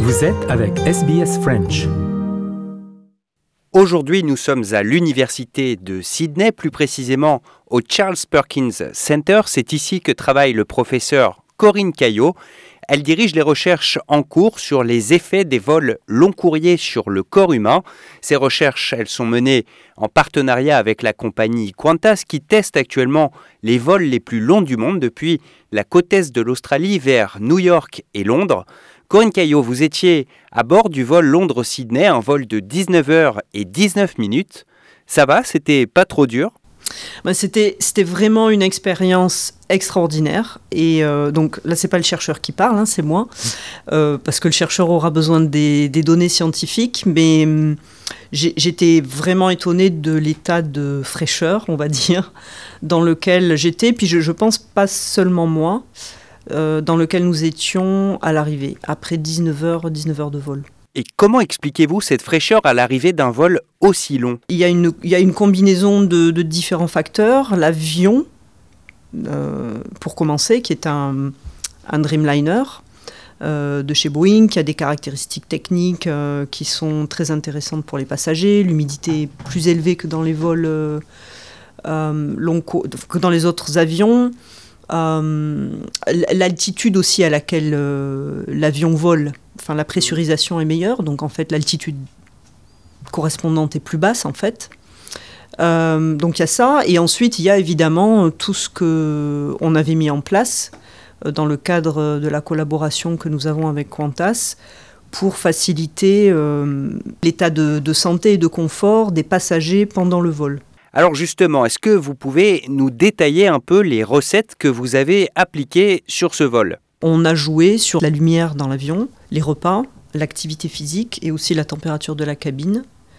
Vous êtes avec SBS French. Aujourd'hui, nous sommes à l'université de Sydney, plus précisément au Charles Perkins Center. C'est ici que travaille le professeur Corinne Caillot. Elle dirige les recherches en cours sur les effets des vols long courriers sur le corps humain. Ces recherches, elles sont menées en partenariat avec la compagnie Qantas qui teste actuellement les vols les plus longs du monde depuis la côte est de l'Australie vers New York et Londres. Corinne Caillot, vous étiez à bord du vol Londres-Sydney, un vol de 19h19. Ça va, c'était pas trop dur? C'était vraiment une expérience extraordinaire. Et donc là, c'est pas le chercheur qui parle, c'est moi, parce que le chercheur aura besoin des données scientifiques. Mais j'étais vraiment étonnée de l'état de fraîcheur, on va dire, dans lequel j'étais. Puis je pense pas seulement moi, dans lequel nous étions à l'arrivée, après 19 heures de vol. Et comment expliquez-vous cette fraîcheur à l'arrivée d'un vol aussi long? Il y a une combinaison de différents facteurs. L'avion, pour commencer, qui est un Dreamliner de chez Boeing, qui a des caractéristiques techniques qui sont très intéressantes pour les passagers. L'humidité est plus élevée que dans les vols que dans les autres avions. L'altitude aussi à laquelle l'avion vole, la pressurisation est meilleure, donc en fait l'altitude correspondante est plus basse en fait. Donc il y a ça, et ensuite il y a évidemment tout ce qu'on avait mis en place dans le cadre de la collaboration que nous avons avec Qantas pour faciliter l'état de santé et de confort des passagers pendant le vol. Alors justement, est-ce que vous pouvez nous détailler un peu les recettes que vous avez appliquées sur ce vol? On a joué sur la lumière dans l'avion, les repas, l'activité physique et aussi la température de la cabine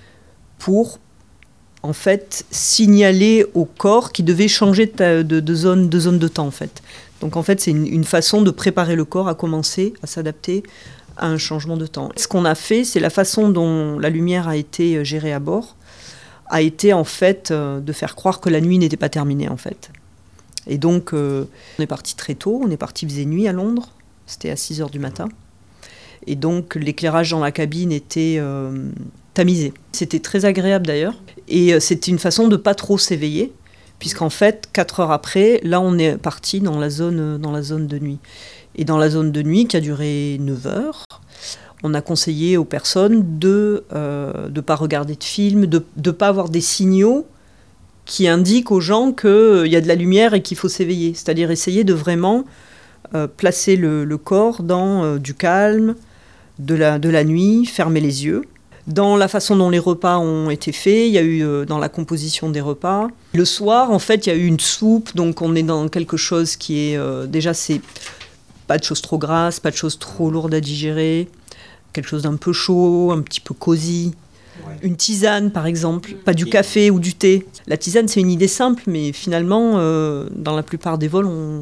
pour en fait signaler au corps qu'il devait changer de zone de temps en fait. Donc en fait c'est une façon de préparer le corps à commencer à s'adapter à un changement de temps. Ce qu'on a fait, c'est la façon dont la lumière a été gérée à bord, a été en fait de faire croire que la nuit n'était pas terminée en fait. Et donc on est parti très tôt, il faisait nuit à Londres, c'était à 6h du matin. Et donc l'éclairage dans la cabine était tamisé. C'était très agréable d'ailleurs. Et c'était une façon de ne pas trop s'éveiller, puisqu'en fait 4 heures après, là on est parti dans la zone de nuit. Et dans la zone de nuit qui a duré 9 heures, on a conseillé aux personnes de ne pas regarder de films, de ne pas avoir des signaux qui indiquent aux gens qu'il y a de la lumière et qu'il faut s'éveiller. C'est-à-dire essayer de vraiment placer le corps dans du calme, de la nuit, fermer les yeux. Dans la façon dont les repas ont été faits, il y a eu dans la composition des repas. Le soir, en fait, il y a eu une soupe, donc on est dans quelque chose qui est... déjà, c'est pas de choses trop grasses, pas de choses trop lourdes à digérer, quelque chose d'un peu chaud, un petit peu cosy. Ouais. Une tisane, par exemple, pas du café ou du thé. La tisane, c'est une idée simple, mais finalement, dans la plupart des vols, on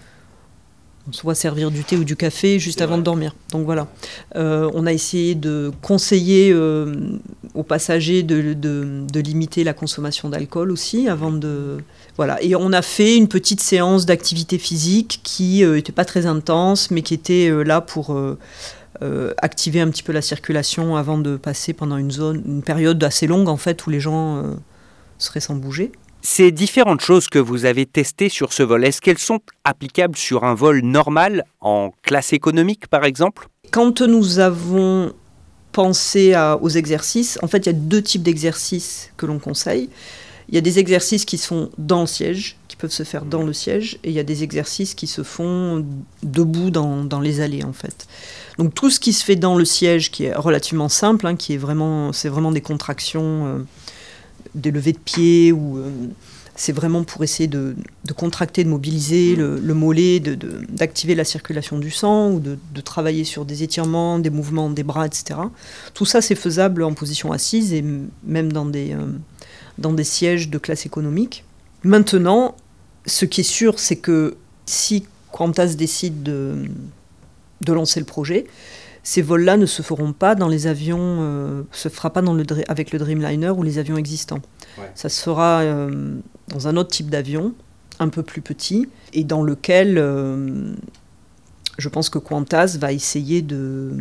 se voit servir du thé ou du café juste avant de dormir. Donc voilà. On a essayé de conseiller aux passagers de limiter la consommation d'alcool aussi, avant de... Voilà. Et on a fait une petite séance d'activité physique qui n'était pas très intense, mais qui était là pour... activer un petit peu la circulation avant de passer pendant une période assez longue en fait où les gens seraient sans bouger. Ces différentes choses que vous avez testées sur ce vol, est-ce qu'elles sont applicables sur un vol normal, en classe économique par exemple? Quand nous avons pensé aux exercices, en fait il y a 2 types d'exercices que l'on conseille. Il y a des exercices qui sont dans le siège, qui peuvent se faire dans le siège, et il y a des exercices qui se font debout dans les allées en fait. Donc tout ce qui se fait dans le siège, qui est relativement simple, c'est vraiment des contractions, des levées de pied, c'est vraiment pour essayer de contracter, de mobiliser le mollet, d'activer la circulation du sang, ou de travailler sur des étirements, des mouvements des bras, etc. Tout ça c'est faisable en position assise et même dans des sièges de classe économique. Maintenant, ce qui est sûr, c'est que si Qantas décide de lancer le projet, ces vols-là ne se feront pas dans les avions, se fera pas avec le Dreamliner ou les avions existants. Ouais. Ça se fera dans un autre type d'avion, un peu plus petit, et dans lequel je pense que Qantas va essayer de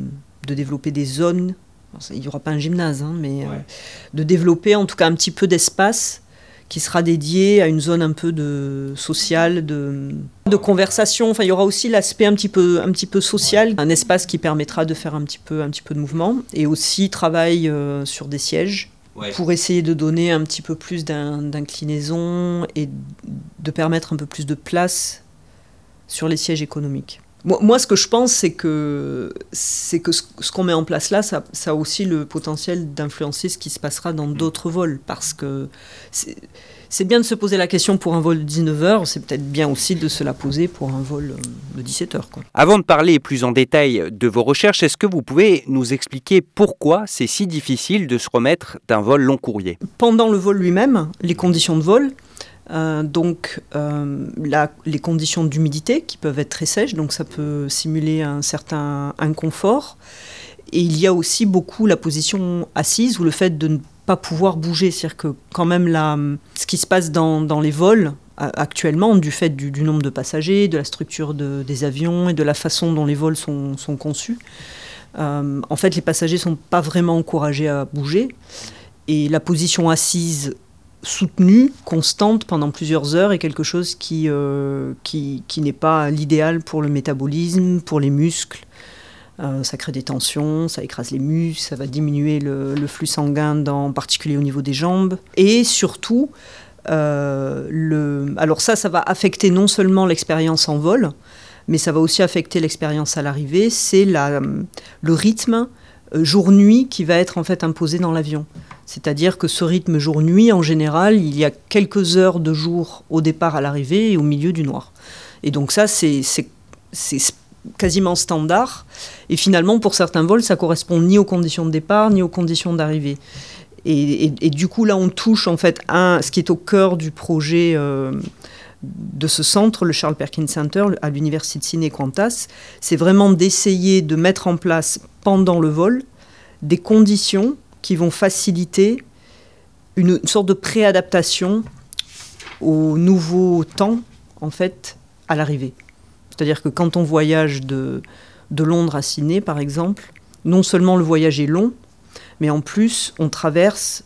développer des zones. Il n'y aura pas un gymnase, mais de développer en tout cas un petit peu d'espace qui sera dédié à une zone un peu sociale, de conversation. Enfin, il y aura aussi l'aspect un petit peu social, un espace qui permettra de faire un petit peu de mouvement, et aussi travail sur des sièges pour essayer de donner un petit peu plus d'inclinaison et de permettre un peu plus de place sur les sièges économiques. Moi, ce que je pense, c'est que ce qu'on met en place là, ça a aussi le potentiel d'influencer ce qui se passera dans d'autres vols. Parce que c'est bien de se poser la question pour un vol de 19h, c'est peut-être bien aussi de se la poser pour un vol de 17h. Avant de parler plus en détail de vos recherches, est-ce que vous pouvez nous expliquer pourquoi c'est si difficile de se remettre d'un vol long courrier ? Pendant le vol lui-même, les conditions de vol, les conditions d'humidité qui peuvent être très sèches, donc ça peut simuler un certain inconfort. Et il y a aussi beaucoup la position assise ou le fait de ne pas pouvoir bouger. C'est-à-dire que quand même ce qui se passe dans les vols actuellement, du fait du nombre de passagers, de la structure des avions et de la façon dont les vols sont conçus, en fait les passagers ne sont pas vraiment encouragés à bouger. Et la position assise soutenue, constante pendant plusieurs heures est quelque chose qui n'est pas l'idéal pour le métabolisme, pour les muscles. Ça crée des tensions, ça écrase les muscles, ça va diminuer le flux sanguin, en particulier au niveau des jambes. Et surtout, alors ça va affecter non seulement l'expérience en vol, mais ça va aussi affecter l'expérience à l'arrivée, c'est le rythme jour-nuit qui va être en fait imposé dans l'avion. C'est-à-dire que ce rythme jour-nuit, en général, il y a quelques heures de jour au départ à l'arrivée et au milieu du noir. Et donc ça, c'est quasiment standard. Et finalement, pour certains vols, ça correspond ni aux conditions de départ, ni aux conditions d'arrivée. Et du coup, là, on touche en fait ce qui est au cœur du projet de ce centre, le Charles Perkins Center, à l'Université de Sydney Qantas. C'est vraiment d'essayer de mettre en place, pendant le vol, des conditions qui vont faciliter une sorte de préadaptation au nouveau temps, en fait, à l'arrivée. C'est-à-dire que quand on voyage de Londres à Sydney, par exemple, non seulement le voyage est long, mais en plus, on traverse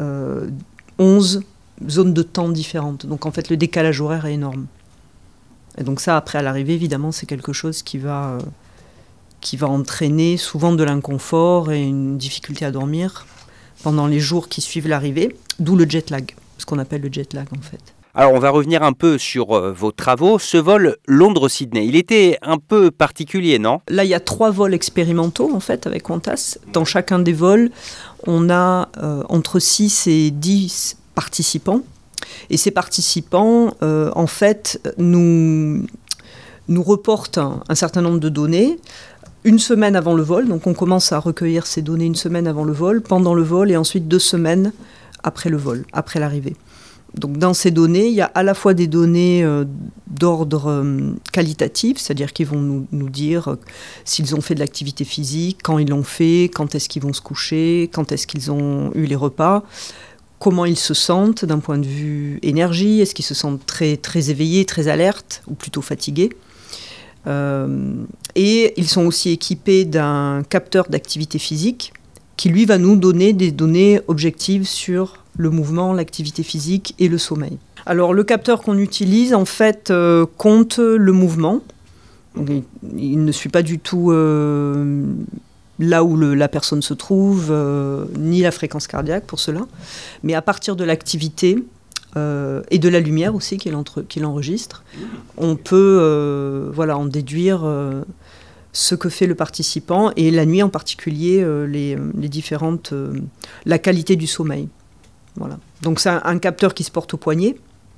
11 zones de temps différentes. Donc, en fait, le décalage horaire est énorme. Et donc ça, après, à l'arrivée, évidemment, c'est quelque chose qui va entraîner souvent de l'inconfort et une difficulté à dormir pendant les jours qui suivent l'arrivée, d'où le jet lag, ce qu'on appelle le jet lag, en fait. Alors, on va revenir un peu sur vos travaux. Ce vol Londres-Sydney, il était un peu particulier, non ? Là, il y a 3 vols expérimentaux, en fait, avec Qantas. Dans chacun des vols, on a entre 6 et 10 participants. Et ces participants, en fait, nous reportent un certain nombre de données une semaine avant le vol. Donc, on commence à recueillir ces données une semaine avant le vol, pendant le vol, et ensuite 2 semaines après le vol, après l'arrivée. Donc, dans ces données, il y a à la fois des données d'ordre qualitatif, c'est-à-dire qu'ils vont nous dire s'ils ont fait de l'activité physique, quand ils l'ont fait, quand est-ce qu'ils vont se coucher, quand est-ce qu'ils ont eu les repas, comment ils se sentent d'un point de vue énergie, est-ce qu'ils se sentent très, très éveillés, très alertes, ou plutôt fatigués. Et ils sont aussi équipés d'un capteur d'activité physique qui, lui, va nous donner des données objectives sur le mouvement, l'activité physique et le sommeil. Alors, le capteur qu'on utilise, en fait, compte le mouvement. Donc, il ne suit pas du tout là où la personne se trouve, ni la fréquence cardiaque pour cela. Mais à partir de l'activité et de la lumière aussi qu'il enregistre, on peut en déduire ce que fait le participant, et la nuit en particulier, les différentes, la qualité du sommeil. Voilà. Donc c'est un capteur qui se porte au poignet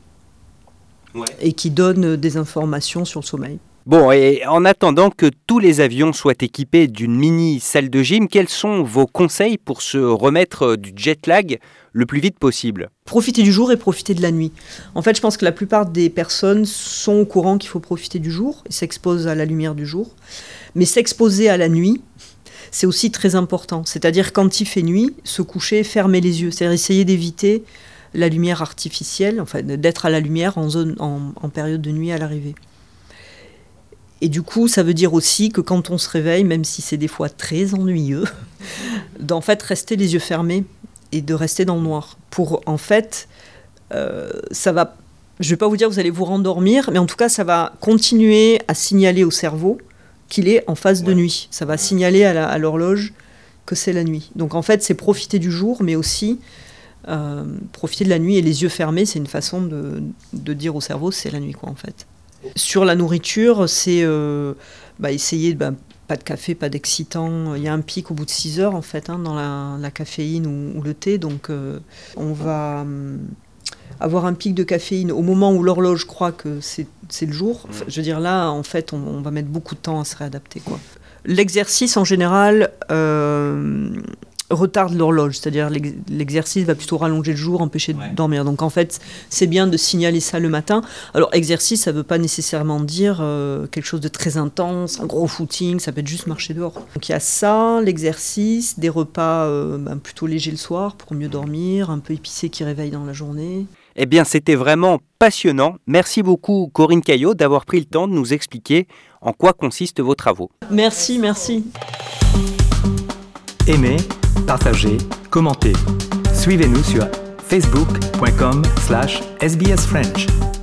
et qui donne des informations sur le sommeil. Bon, et en attendant que tous les avions soient équipés d'une mini salle de gym, quels sont vos conseils pour se remettre du jet lag le plus vite possible ? Profiter du jour et profiter de la nuit. En fait, je pense que la plupart des personnes sont au courant qu'il faut profiter du jour et s'exposent à la lumière du jour. Mais s'exposer à la nuit, c'est aussi très important. C'est-à-dire, quand il fait nuit, se coucher, fermer les yeux. C'est-à-dire essayer d'éviter la lumière artificielle, enfin d'être à la lumière en période de nuit à l'arrivée. Et du coup, ça veut dire aussi que quand on se réveille, même si c'est des fois très ennuyeux, d'en fait rester les yeux fermés et de rester dans le noir. Pour en fait, ça va. Je ne vais pas vous dire que vous allez vous rendormir, mais en tout cas, ça va continuer à signaler au cerveau qu'il est en phase de nuit. Ça va signaler à l'horloge que c'est la nuit. Donc en fait, c'est profiter du jour, mais aussi profiter de la nuit. Et les yeux fermés, c'est une façon de dire au cerveau c'est la nuit, quoi, en fait. Sur la nourriture, c'est essayer pas de café, pas d'excitant. Il y a un pic au bout de 6 heures, en fait, dans la caféine ou le thé. Donc on va avoir un pic de caféine au moment où l'horloge croit que c'est le jour. Enfin, je veux dire, là, en fait, on va mettre beaucoup de temps à se réadapter, quoi. L'exercice, en général, retarde l'horloge. C'est-à-dire, l'exercice va plutôt rallonger le jour, empêcher de dormir. Donc, en fait, c'est bien de signaler ça le matin. Alors, exercice, ça ne veut pas nécessairement dire quelque chose de très intense, un gros footing. Ça peut être juste marcher dehors. Donc, il y a ça, l'exercice, des repas plutôt légers le soir pour mieux dormir, un peu épicés qui réveillent dans la journée. Eh bien, c'était vraiment passionnant. Merci beaucoup, Corinne Caillot, d'avoir pris le temps de nous expliquer en quoi consistent vos travaux. Merci. Aimez, partagez, commentez. Suivez-nous sur facebook.com/sbsfrench.